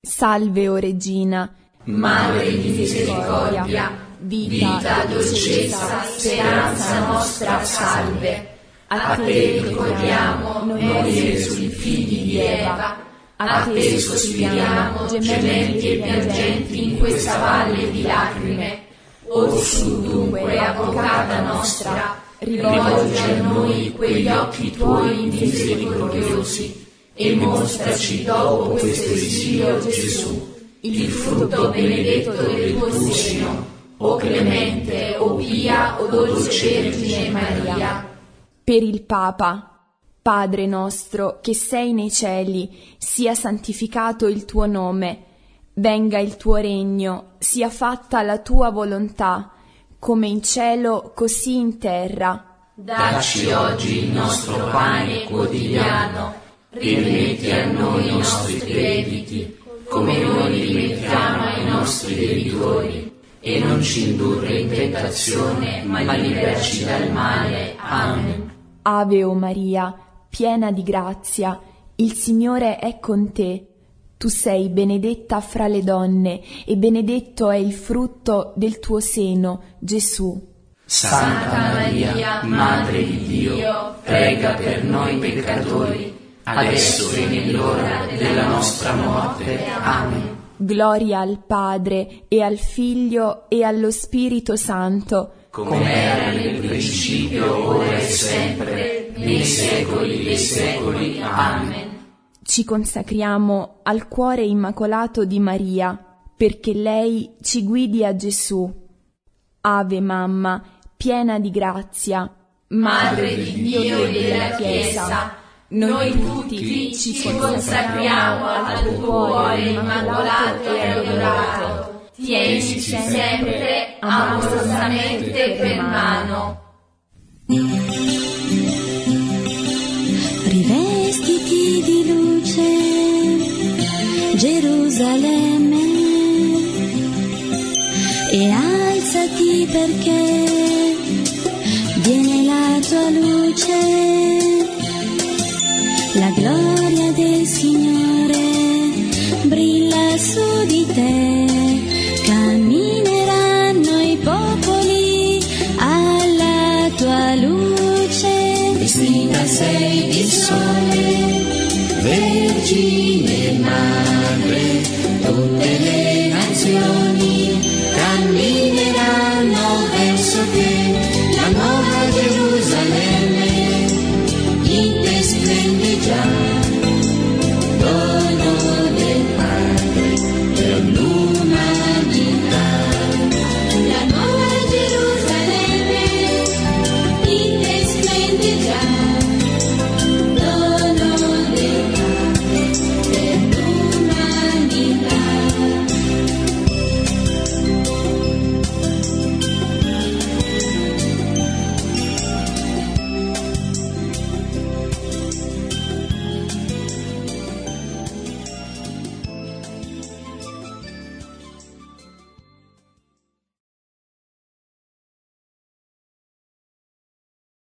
Salve, o Regina, Madre di misericordia, vita, dolcezza, speranza nostra, salve. A te ricordiamo noi sui figli di Eva, a te sospiriamo, gementi e piangenti in questa valle di lacrime. Orsù dunque, avvocata nostra, rivolgi a noi quegli occhi tuoi misericordiosi e mostraci dopo questo esilio Gesù, il frutto benedetto del tuo seno, o clemente, o pia, o dolce Vergine Maria. Per il Papa: Padre nostro che sei nei cieli, sia santificato il tuo nome, venga il tuo regno, sia fatta la tua volontà, come in cielo così in terra. Dacci oggi il nostro pane quotidiano, rimetti a noi i nostri crediti, come noi rimettiamo ai nostri debitori, e non ci indurre in tentazione, ma liberaci dal male. Amen. Ave o Maria, piena di grazia, il Signore è con te. Tu sei benedetta fra le donne, e benedetto è il frutto del tuo seno, Gesù. Santa Maria, Madre di Dio, prega per noi peccatori, adesso e nell'ora della nostra morte. Amen. Gloria al Padre, e al Figlio, e allo Spirito Santo, come era nel principio, ora e sempre, nei secoli dei secoli. Amen. Ci consacriamo al cuore immacolato di Maria, perché lei ci guidi a Gesù. Ave Mamma, piena di grazia, Madre di Dio e della Chiesa, noi tutti ci consacriamo al tuo cuore immacolato e adorato. Tienici sempre amorosamente per mano. Rivestiti di luce, Gerusalemme, e alzati perché viene la tua luce. La gloria del Signore brilla su di te, cammineranno i popoli alla tua luce. Vestita sei di sole, Vergine Madre, tutte le